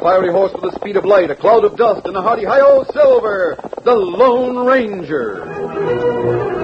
fiery horse with the speed of light, a cloud of dust, and a hearty hi-yo Silver, the Lone Ranger.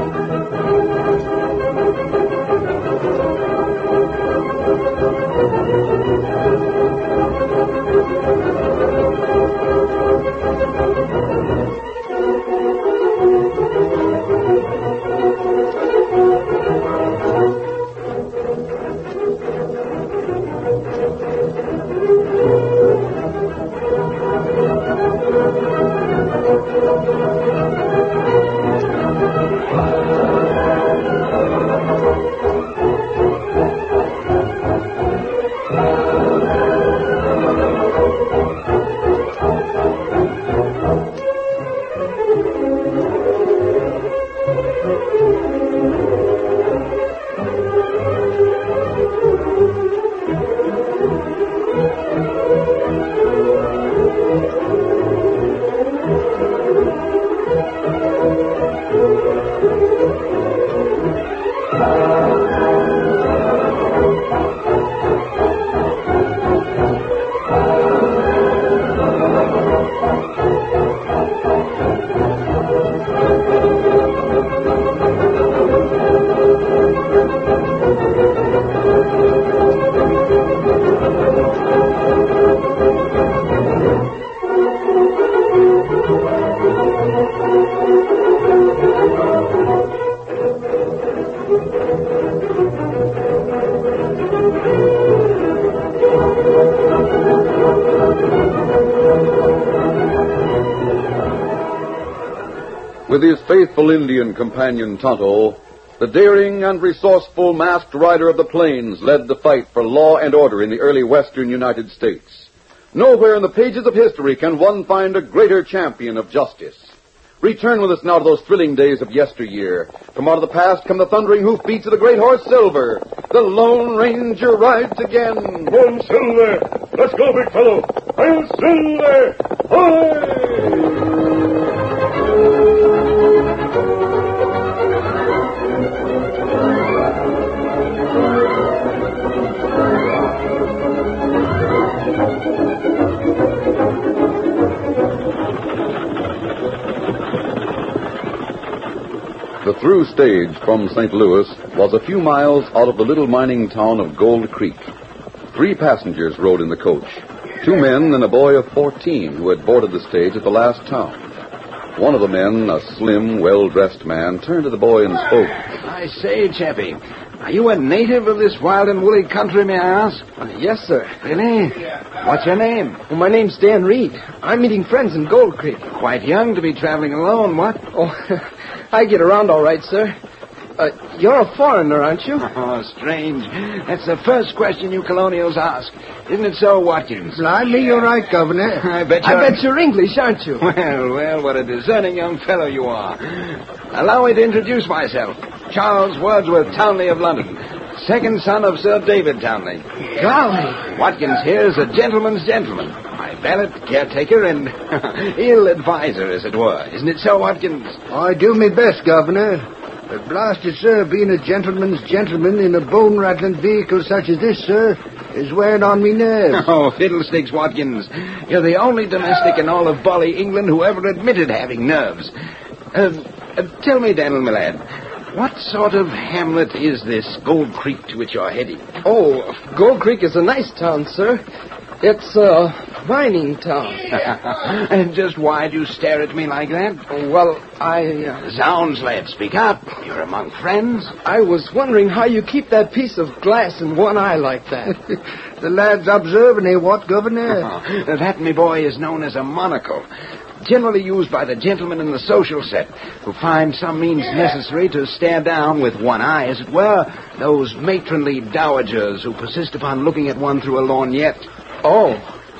With his faithful Indian companion Tonto, the daring and resourceful masked rider of the plains led the fight for law and order in the early western United States. Nowhere in the pages of history can one find a greater champion of justice. Return with us now to those thrilling days of yesteryear. From out of the past come the thundering hoofbeats of the great horse Silver. The Lone Ranger rides again. Come on, Silver. Let's go, big fellow. I'll Silver. Hoy! The through stage from St. Louis was a few miles out of the little mining town of Gold Creek. 3 passengers rode in the coach. 2 men and a boy of 14 who had boarded the stage at the last town. One of the men, a slim, well-dressed man, turned to the boy and spoke. I say, chappie, are you a native of this wild and woolly country, may I ask? Yes, sir. Really? What's your name? Well, my name's Dan Reed. I'm meeting friends in Gold Creek. Quite young to be traveling alone, what? Oh, I get around all right, sir. You're a foreigner, aren't you? Oh, strange. That's the first question you colonials ask. Isn't it so, Watkins? Blimey, you're right, Governor. I bet you're English, aren't you? Well, what a discerning young fellow you are. Allow me to introduce myself. Charles Wordsworth Townley of London, second son of Sir David Townley. Golly. Watkins here is a gentleman's gentleman. My valet, caretaker, and ill advisor, as it were. Isn't it so, Watkins? I do my best, Governor. But blasted, sir, being a gentleman's gentleman in a bone-rattling vehicle such as this, sir, is wearing on me nerves. Oh, fiddlesticks, Watkins. You're the only domestic in all of Bally, England, who ever admitted having nerves. Tell me, Daniel, my lad, what sort of hamlet is this Gold Creek to which you're heading? Oh, Gold Creek is a nice town, sir. It's a mining town. And just why do you stare at me like that? Well, Zounds, lad, speak up. You're among friends. I was wondering how you keep that piece of glass in one eye like that. The lad's observing, what, Governor? That, me boy, is known as a monocle. Generally used by the gentlemen in the social set who find some means necessary to stare down with one eye, as it were, those matronly dowagers who persist upon looking at one through a lorgnette. Oh.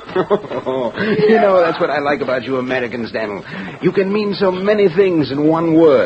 You know, that's what I like about you Americans, Daniel. You can mean so many things in one word.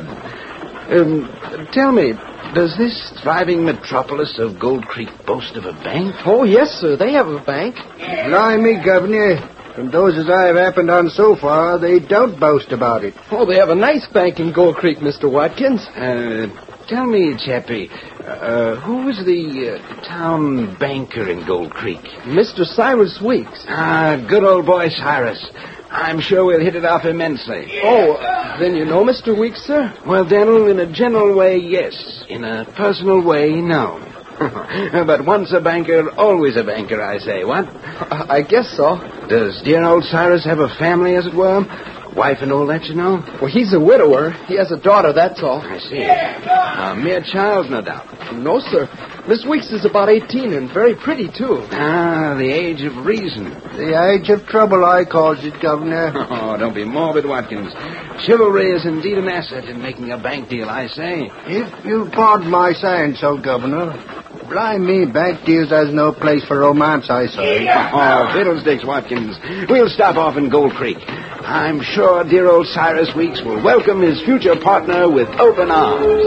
Tell me, does this thriving metropolis of Gold Creek boast of a bank? Oh, yes, sir. They have a bank. Blimey, Governor. From those as I've happened on so far, they don't boast about it. Oh, they have a nice bank in Gold Creek, Mr. Watkins. Tell me, Chappie, who was the town banker in Gold Creek? Mr. Cyrus Weeks. Ah, good old boy Cyrus. I'm sure we'll hit it off immensely. Oh, then you know Mr. Weeks, sir? Well, Daniel, in a general way, yes. In a personal way, no. But once a banker, always a banker, I say. What? I guess so. Does dear old Cyrus have a family, as it were? Wife and all that, you know? Well, he's a widower. He has a daughter, that's all. I see. A mere child, no doubt. No, sir. Miss Weeks is about 18 and very pretty, too. Ah, the age of reason. The age of trouble, I calls it, Governor. Oh, don't be morbid, Watkins. Chivalry is indeed an asset in making a bank deal, I say. If you pardon my saying so, Governor. Blind me, bank deals has no place for romance, I say. Oh, fiddlesticks, Watkins. We'll stop off in Gold Creek. I'm sure dear old Cyrus Weeks will welcome his future partner with open arms.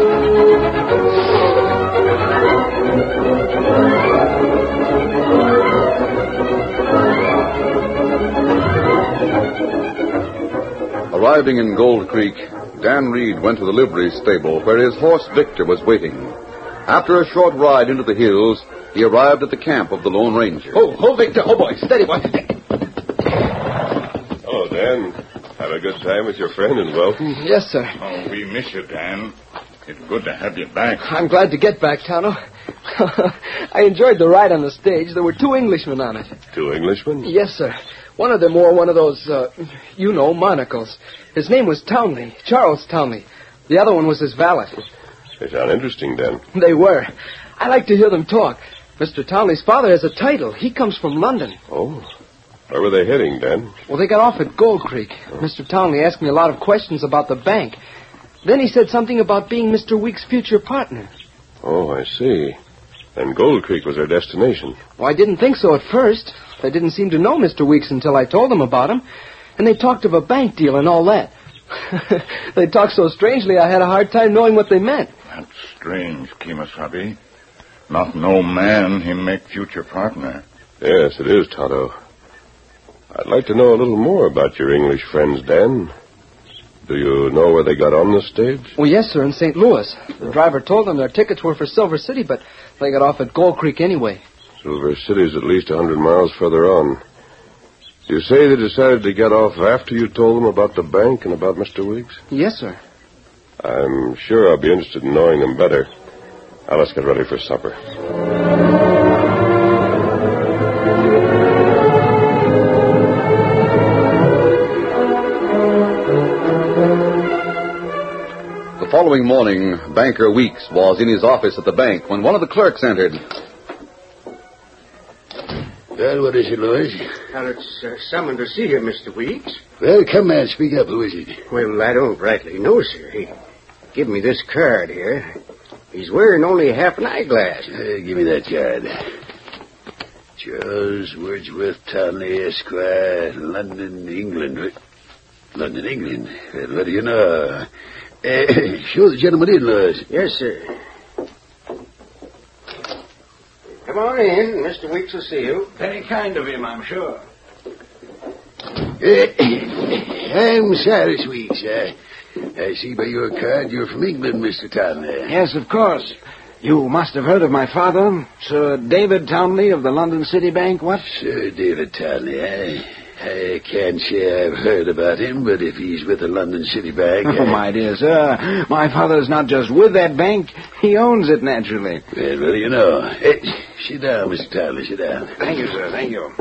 Arriving in Gold Creek, Dan Reed went to the livery stable where his horse Victor was waiting. After a short ride into the hills, he arrived at the camp of the Lone Ranger. Oh, Victor. Oh, boy. Steady, boy. Oh, Dan. Have a good time with your friend and welcome. Yes, sir. Oh, we miss you, Dan. It's good to have you back. I'm glad to get back, Tonto. I enjoyed the ride on the stage. There were 2 Englishmen on it. 2 Englishmen? Yes, sir. One of them wore one of those, monocles. His name was Townley, Charles Townley. The other one was his valet. They sound interesting, Dan. They were. I like to hear them talk. Mr. Townley's father has a title. He comes from London. Oh. Where were they heading, Dan? Well, they got off at Gold Creek. Mr. Townley asked me a lot of questions about the bank. Then he said something about being Mr. Weeks' future partner. Oh, I see. And Gold Creek was their destination. Well, I didn't think so at first. They didn't seem to know Mr. Weeks until I told them about him. And they talked of a bank deal and all that. They talked so strangely I had a hard time knowing what they meant. That's strange, Kemosabe. Not no man him make future partner. Yes, it is, Tonto. I'd like to know a little more about your English friends, Dan. Do you know where they got on the stage? Well, yes, sir, in St. Louis. The driver told them their tickets were for Silver City, but they got off at Gold Creek anyway. Silver City's at least 100 miles further on. You say they decided to get off after you told them about the bank and about Mr. Weeks? Yes, sir. I'm sure I'll be interested in knowing them better. Now, let's get ready for supper. The following morning, Banker Weeks was in his office at the bank when one of the clerks entered. Well, what is it, Louis? Well, it's someone to see you, Mr. Weeks. Well, come, man, speak up. Who is it? Well, I don't rightly know, sir. He give me this card here. He's wearing only half an eyeglass. Give me that card. Charles Wordsworth Townley, Esquire, London, England. London, England? Well, what do you know? Show the gentleman in, Louis. Yes, sir. Come on in. Mr. Weeks will see you. Very kind of him, I'm sure. I'm Cyrus Weeks. I see by your card you're from England, Mr. Townley. Yes, of course. You must have heard of my father, Sir David Townley of the London City Bank, what? Sir David Townley, I can't say I've heard about him, but if he's with the London City Bank... Oh, my dear sir, my father's not just with that bank, he owns it, naturally. Well, what do you know? Hey, sit down, Mr. Townley, sit down. Thank you, sir, thank you.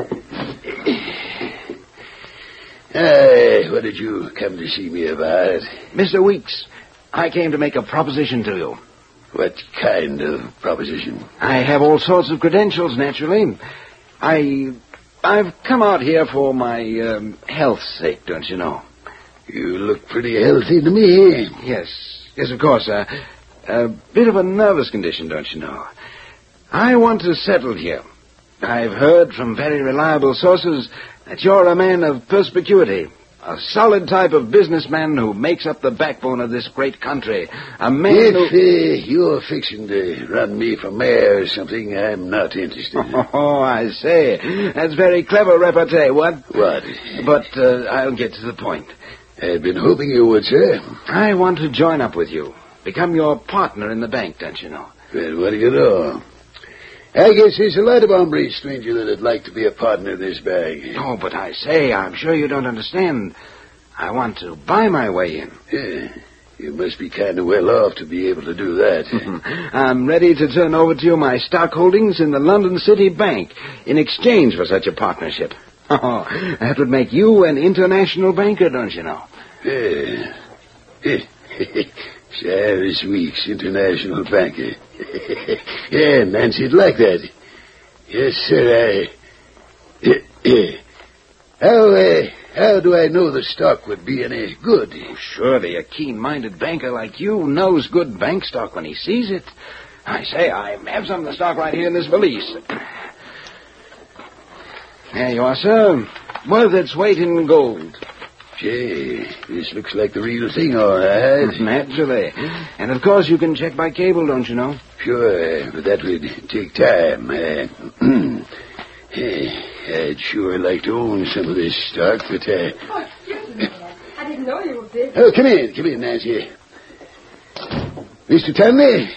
What did you come to see me about? Mr. Weeks, I came to make a proposition to you. What kind of proposition? I have all sorts of credentials, naturally. I've come out here for my health's sake, don't you know? You look pretty healthy to me. Yes, of course. A bit of a nervous condition, don't you know? I want to settle here. I've heard from very reliable sources that you're a man of perspicuity, a solid type of businessman who makes up the backbone of this great country. A man If you're fixing to run me for mayor or something, I'm not interested. Oh, I say. That's very clever repartee, what? What? But I'll get to the point. I've been hoping you would, sir. I want to join up with you. become your partner in the bank, don't you know? Well, what do you know? I guess there's a lot of hombres, stranger, that'd like to be a partner in this bank. Oh, but I say, I'm sure you don't understand. I want to buy my way in. Yeah, you must be kind of well off to be able to do that. I'm ready to turn over to you my stock holdings in the London City Bank in exchange for such a partnership. Oh, that would make you an international banker, don't you know? Cyrus Weeks, international banker. Yeah, Nancy'd like that. Yes, sir, How do I know the stock would be any good? Surely a keen-minded banker like you knows good bank stock when he sees it. I say, I have some of the stock right here in this valise. There you are, sir. Worth its weight in gold. Gee, this looks like the real thing, all right. Naturally. And, of course, you can check by cable, don't you know? Sure, but that would take time. I'd sure like to own some of this stock, but... Oh, excuse me. I didn't know you were busy. Oh, come in, Nancy. Mr. Tanley,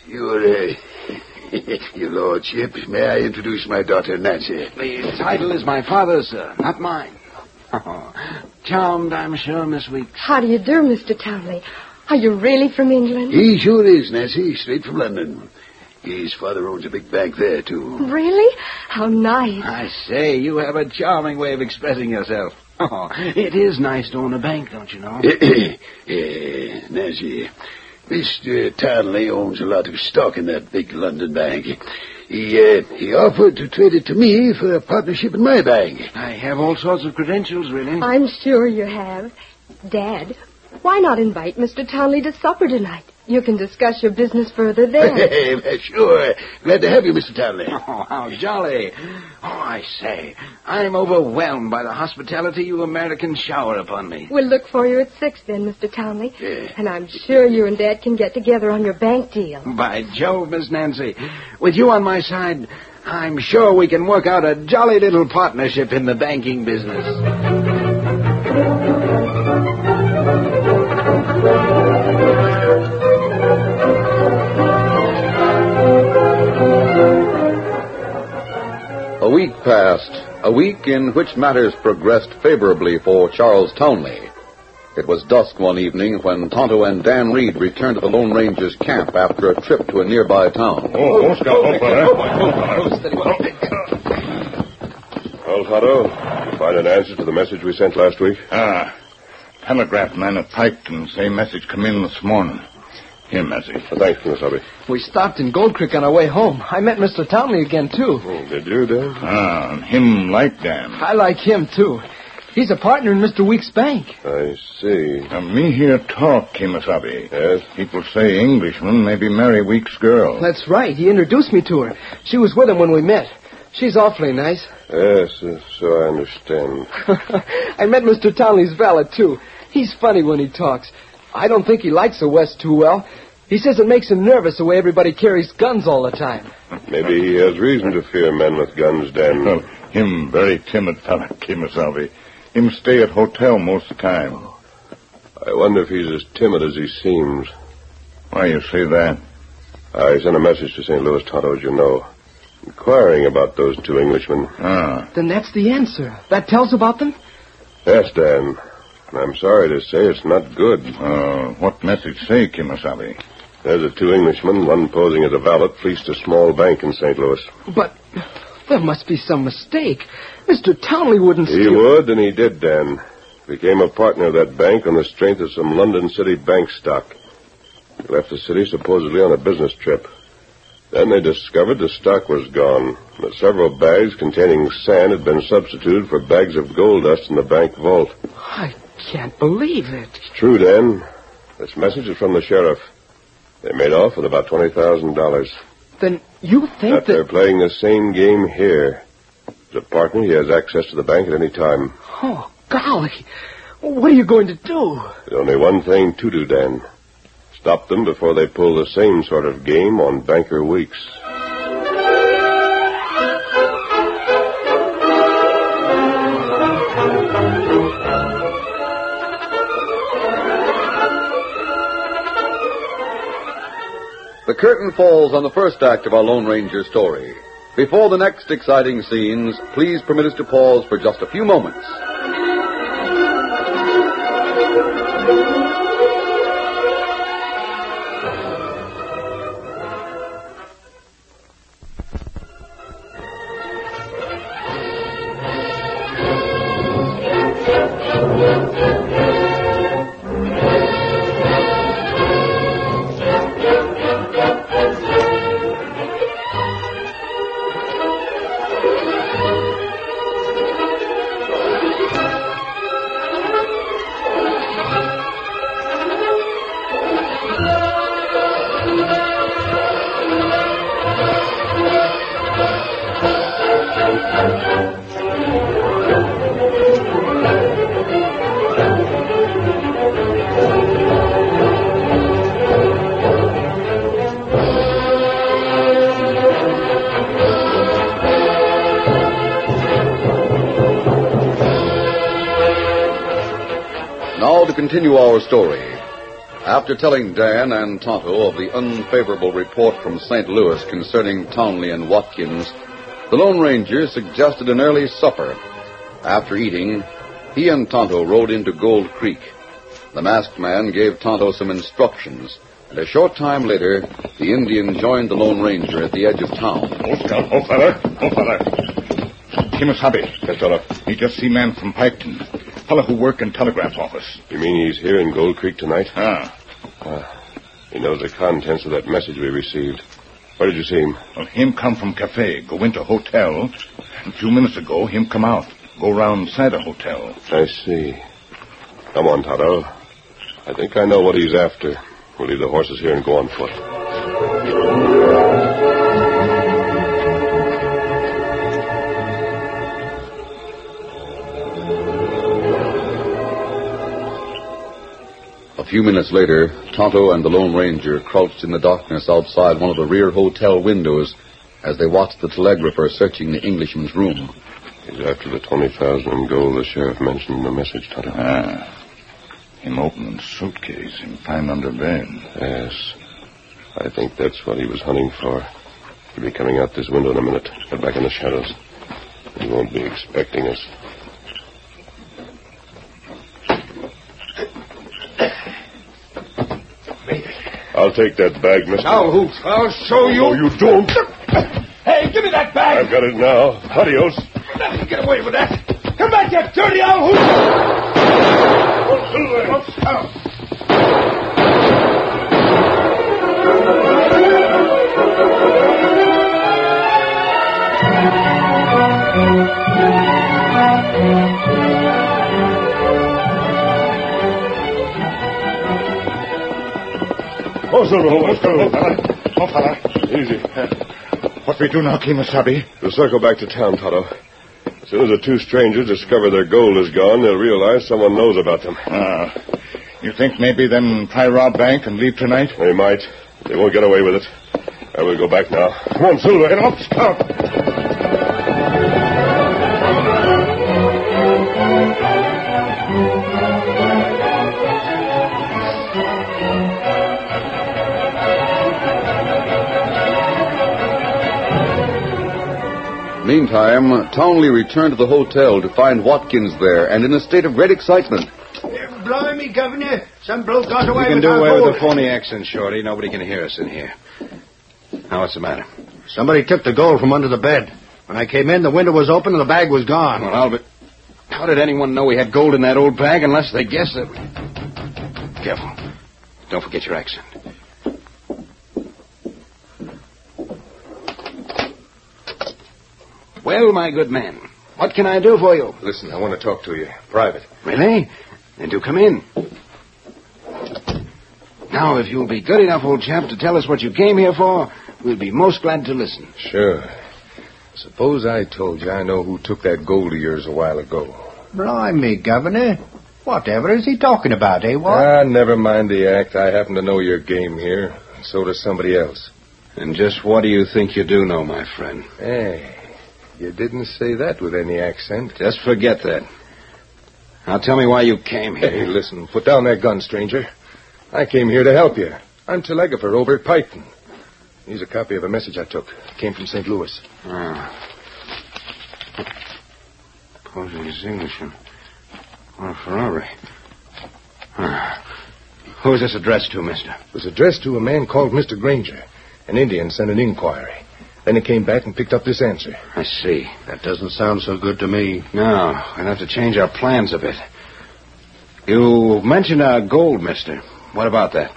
your lordship, may I introduce my daughter, Nancy? The title is my father's, sir, not mine. Oh, charmed, I'm sure, Miss Weeks. How do you do, Mr. Townley? Are you really from England? He sure is, Nancy, straight from London. His father owns a big bank there, too. Really? How nice. I say, you have a charming way of expressing yourself. Oh, it is nice to own a bank, don't you know? Nancy, Mr. Townley owns a lot of stock in that big London bank. He offered to trade it to me for a partnership in my bank. I have all sorts of credentials, really. I'm sure you have. Dad, why not invite Mr. Townley to supper tonight? You can discuss your business further there. Sure. Glad to have you, Mr. Townley. Oh, how jolly. Oh, I say, I'm overwhelmed by the hospitality you Americans shower upon me. We'll look for you at 6 then, Mr. Townley. Yeah. And I'm sure you and Dad can get together on your bank deal. By Jove, Miss Nancy, with you on my side, I'm sure we can work out a jolly little partnership in the banking business. A week passed, a week in which matters progressed favorably for Charles Townley. It was dusk one evening when Tonto and Dan Reed returned to the Lone Ranger's camp after a trip to a nearby town. Well, Tonto, did you find an answer to the message we sent last week? Telegraph man at Piketon. Same message come in this morning. Here, message. Thanks, Kimasabi. We stopped in Gold Creek on our way home. I met Mr. Townley again, too. Oh, did you, Dan? Him like Dan. I like him, too. He's a partner in Mr. Weeks' bank. I see. Me hear talk, Kimasabi. Yes? People say Englishman maybe marry Weeks' girl. That's right. He introduced me to her. She was with him when we met. She's awfully nice. Yes, so I understand. I met Mr. Townley's valet, too. He's funny when he talks. I don't think he likes the West too well. He says it makes him nervous the way everybody carries guns all the time. Maybe he has reason to fear men with guns, Dan. Him very timid fella, Kimasabi. Him stay at hotel most of the time. I wonder if he's as timid as he seems. Why you say that? I sent a message to St. Louis, Tonto, as you know, inquiring about those two Englishmen. Then that's the answer. That tells about them? Yes, Dan. And I'm sorry to say it's not good. What message say, Kimasabi? There's the two Englishmen, one posing as a valet, fleeced a small bank in St. Louis. But there must be some mistake. Mr. Townley wouldn't He would, and he did, Dan. Became a partner of that bank on the strength of some London City bank stock. He left the city supposedly on a business trip. Then they discovered the stock was gone, and that several bags containing sand had been substituted for bags of gold dust in the bank vault. I can't believe it. It's true, Dan. This message is from the sheriff. They made off with about $20,000. Then you think They're playing the same game here. As a partner, he has access to the bank at any time. Oh, golly. What are you going to do? There's only one thing to do, Dan. Stop them before they pull the same sort of game on Banker Weeks. curtain falls on the first act of our Lone Ranger story. Before the next exciting scenes, please permit us to pause for just a few moments. Now to continue our story. After telling Dan and Tonto of the unfavorable report from St. Louis concerning Townley and Watkins, the Lone Ranger suggested an early supper. After eating, he and Tonto rode into Gold Creek. The masked man gave Tonto some instructions, and a short time later, the Indian joined the Lone Ranger at the edge of town. Oh, fella. Kimasabi. Yes, fella. He just see man from Piketon. Fella who work in telegraph office. You mean he's here in Gold Creek tonight? He He knows the contents of that message we received. Where did you see him? Well, him come from cafe, go into hotel. And a few minutes ago, him come out. Go round inside the hotel. I see. Come on, Tonto. I think I know what he's after. We'll leave the horses here and go on foot. A few minutes later, Tonto and the Lone Ranger crouched in the darkness outside one of the rear hotel windows as they watched the telegrapher searching the Englishman's room. He's after the 20,000 in gold the sheriff mentioned in the message, Tonto. Him opening suitcase, him find under bed. Yes. I think that's what he was hunting for. He'll be coming out this window in a minute. Get back in the shadows. He won't be expecting us. I'll take that bag, mister. Now, who? I'll show you. No, you don't. Hey, give me that bag. I've got it now. Adios. Let me get away with that. Come back, you dirty old hoot. Oh, fella. Easy. What we do now, Kimasabi? We'll circle back to town, Tonto. As soon as the two strangers discover their gold is gone, they'll realize someone knows about them. You think maybe then try rob bank and leave tonight? They might. They won't get away with it. I will go back now. Come on, Silver. Get off, scout. Meantime, Townley returned to the hotel to find Watkins there and in a state of great excitement. Blimey, Governor. Some bloke got away You can with do our away gold. with the phony accent, Shorty. Nobody can hear us in here. Now, what's the matter? Somebody took the gold from under the bed. When I came in, the window was open and the bag was gone. Well, Albert, how did anyone know we had gold in that old bag unless they guessed that we... Careful. Don't forget your accent. Well, my good man, what can I do for you? Listen, I want to talk to you. Private. Really? Then do come in. Now, if you'll be good enough, old chap, to tell us what you came here for, we'll be most glad to listen. Sure. Suppose I told you I know who took that gold of yours a while ago. Blimey, Governor. Whatever is he talking about, eh, what? Never mind the act. I happen to know your game here, and so does somebody else. And just what do you think you do know, my friend? Hey, you didn't say that with any accent. Just forget that. Now tell me why you came here. Hey, listen, put down that gun, stranger. I came here to help you. I'm telegrapher over at Piketon. Here's a copy of a message I took. It came from St. Louis. Posing as Englishman. Or for robbery. Who is this addressed to, mister? It was addressed to a man called Mr. Granger. An Indian sent an inquiry. Then he came back and picked up this answer. I see. That doesn't sound so good to me. No, we'll have to change our plans a bit. You mentioned gold, mister. What about that?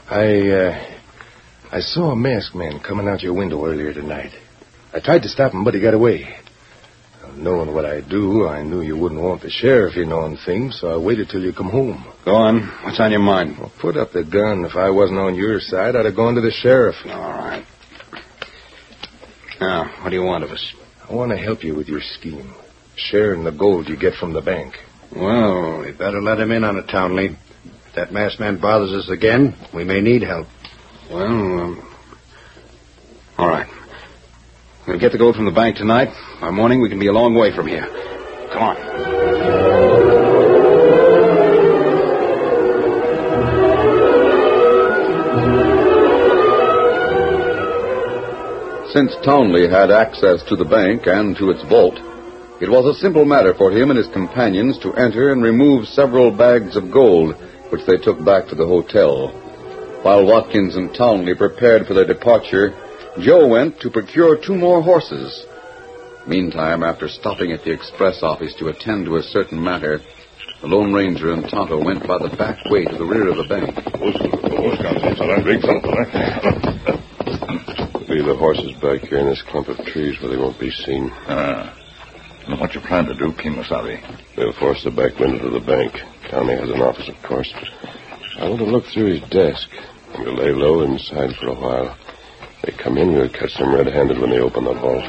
I saw a masked man coming out your window earlier tonight. I tried to stop him, but he got away. Knowing what I do, I knew you wouldn't want the sheriff in on things, so I waited till you come home. Go on. What's on your mind? Well, put up the gun. If I wasn't on your side, I'd have gone to the sheriff. All right. Now, what do you want of us? I want to help you with your scheme. Sharing the gold you get from the bank. Well, we better let him in on it, Townley. If that masked man bothers us again, we may need help. Well, all right. We'll get the gold from the bank tonight. By morning, we can be a long way from here. Come on. Since Townley had access to the bank and to its vault, it was a simple matter for him and his companions to enter and remove several bags of gold, which they took back to the hotel. While Watkins and Townley prepared for their departure, Joe went to procure 2 more horses. Meantime, after stopping at the express office to attend to a certain matter, the Lone Ranger and Tonto went by the back way to the rear of the bank. Leave the horses back here in this clump of trees where they won't be seen. And what you plan to do, Kimasabi? They'll force the back window to the bank. Townley has an office, of course. I want to look through his desk. And we'll lay low inside for a while. They come in, we'll catch them red-handed when they open the vault.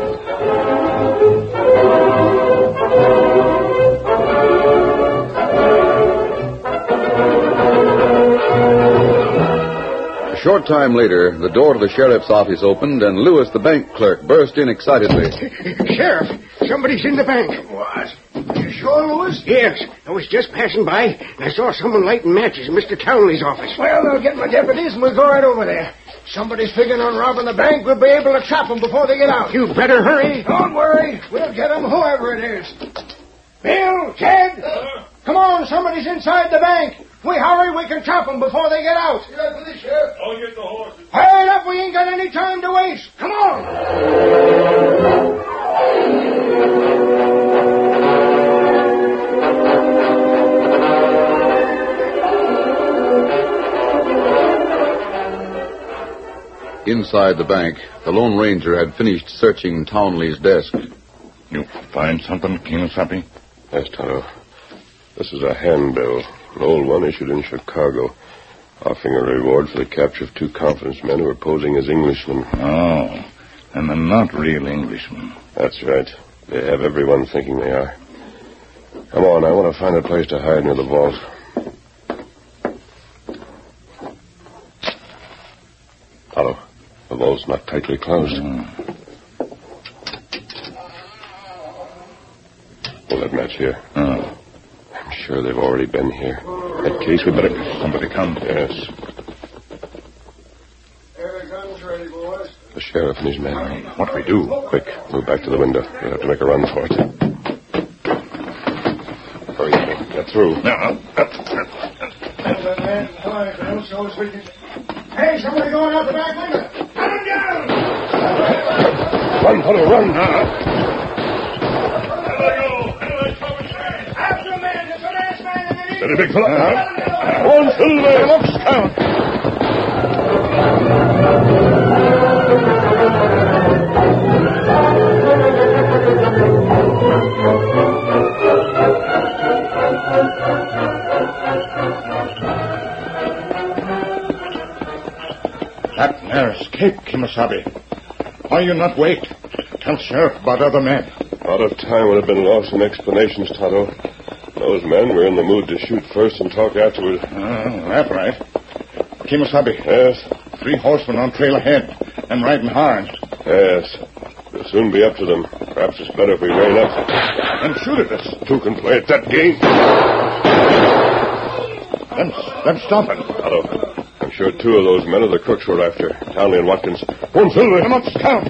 A short time later, the door to the sheriff's office opened, and Lewis, the bank clerk, burst in excitedly. Sheriff, somebody's in the bank. What? You sure, Lewis? Yes. I was just passing by, and I saw someone lighting matches in Mr. Townley's office. Well, I'll get my deputies, and we'll go right over there. Somebody's figuring on robbing the bank. We'll be able to trap them before they get out. You better hurry. Don't worry. We'll get them, whoever it is. Bill, Ted, come on. Somebody's inside the bank. If we hurry, we can trap them before they get out. Sheriff. I'll get the horses. Hurry up. We ain't got any time to waste. Come on. Inside the bank, the Lone Ranger had finished searching Townley's desk. You find something, Kimasabi? Yes, Tonto. This is a handbill, an old one issued in Chicago, offering a reward for the capture of 2 confidence men who were posing as Englishmen. Oh, and they're not real Englishmen. That's right. They have everyone thinking they are. Come on, I want to find a place to hide near the vault. Tonto, the vault's not tightly closed. Hold that match here. I'm sure they've already been here. In that case, we better... Somebody come. Yes. Every gun's ready, boys. The sheriff and his men. What do we do? Quick, move back to the window. We'll have to make a run for it. Hurry, get through. Hey, somebody going out the back window. Cut him down. Run, Tonto, run. After a man. It's the last man in the knee. Steady, big fella. One, Silver. Look, Scout. That there escape, Kimasabi. Why you not wait? Tell Sheriff about other men. Out of time would have been lost in explanations, Tonto. Those men were in the mood to shoot first and talk afterward. That's right. Kimasabi. Yes? 3 horsemen on trail ahead and riding hard. Yes. We'll soon be up to them. Perhaps it's better if we rein up. And shoot at us. 2 can play at that game. Then stop it. Tonto, I'm sure two of those men are the crooks we're after. Townley and Watkins. One Silver. Come up, Scout.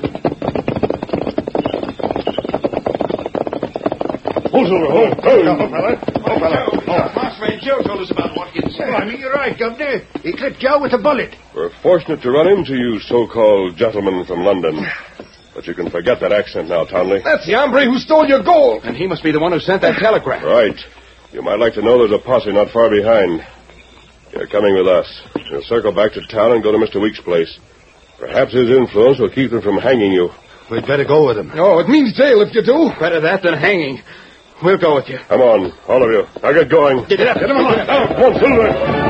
Hold Silver. Hold. fella. Marksman Joe told us about Watkins. Well, I mean, you're right, Governor. He clipped Joe with a bullet. We're fortunate to run into you so-called gentlemen from London. But you can forget that accent now, Townley. That's the hombre who stole your gold. And he must be the one who sent that telegram. Right. You might like to know there's a posse not far behind. You're coming with us. We'll circle back to town and go to Mr. Weeks' place. Perhaps his influence will keep them from hanging you. We'd better go with him. Oh, it means jail if you do. Better that than hanging. We'll go with you. Come on, all of you. Now get going. Get up. Get him on. Come on, Silver.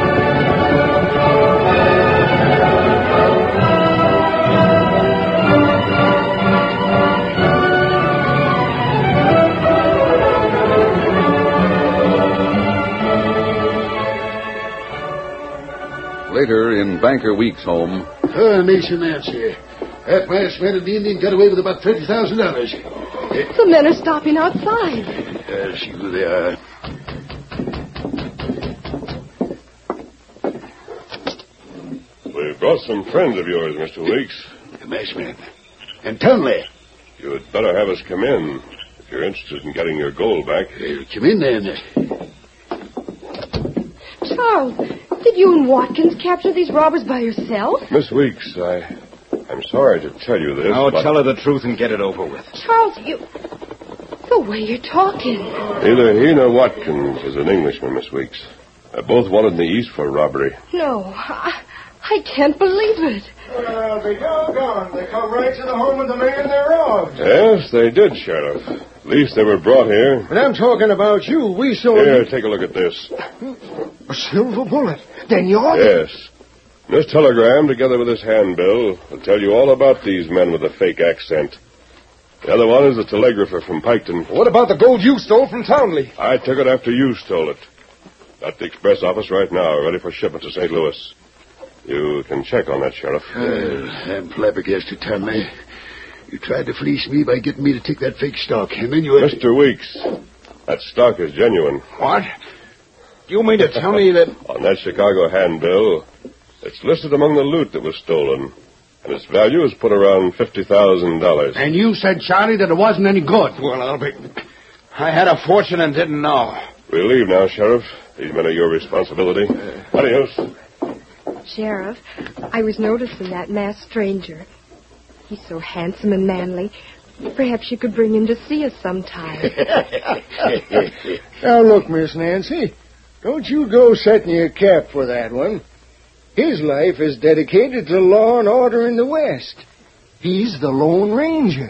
Later, in Banker Weeks' home. Mason Nancy. That masked man and the Indian got away with about $30,000. The men are stopping outside. See who they are. We've brought some friends of yours, Mr. Weeks. The masked man. And Townley. You'd better have us come in if you're interested in getting your gold back. Come in, then. Charles, did you and Watkins capture these robbers by yourself? Miss Weeks, I'm sorry to tell you this, Oh, but tell her the truth and get it over with. Charles, the way you're talking. neither he nor Watkins is an Englishman, Miss Weeks. They're both wanted in the East for robbery. No, I can't believe it. Well, they doggone. They come right to the home of the man they robbed. Yes, they did, Sheriff. At least they were brought here. But I'm talking about you. We saw Here, take a look at this. a silver bullet. Then you're... Yes. This telegram, together with this handbill, will tell you all about these men with a fake accent. The other one is the telegrapher from Piketon. What about the gold you stole from Townley? I took it after you stole it. At the express office right now, ready for shipment to St. Louis. You can check on that, Sheriff. I'm flabbergasted, Townley. You tried to fleece me by getting me to take that fake stock, and then you... Mr. Weeks, that stock is genuine. What? You mean to tell me that... On that Chicago handbill, it's listed among the loot that was stolen, and its value is put around $50,000. And you said, Charlie, that it wasn't any good. Well, I had a fortune and didn't know. We'll leave now, Sheriff. These men are your responsibility. Adios. Sheriff, I was noticing that masked stranger. He's so handsome and manly. Perhaps you could bring him to see us sometime. Now, look, Miss Nancy. Don't you go setting your cap for that one. His life is dedicated to law and order in the West. He's the Lone Ranger.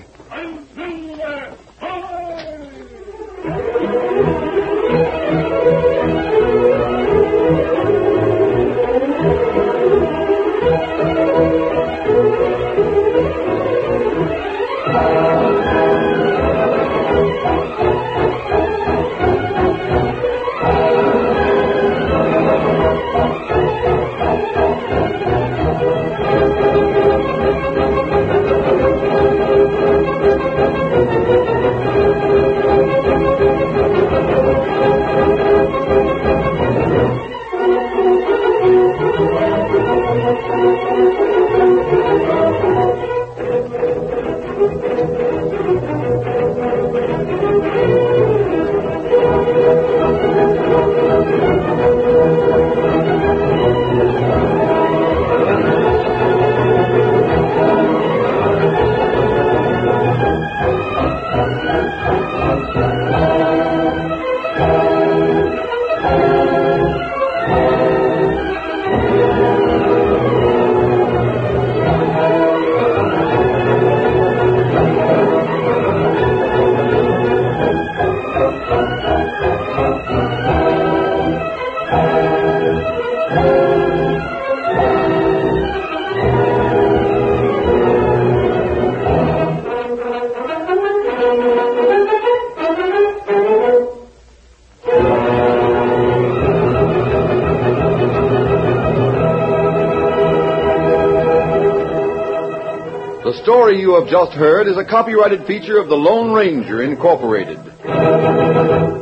The story you have just heard is a copyrighted feature of the Lone Ranger, Incorporated.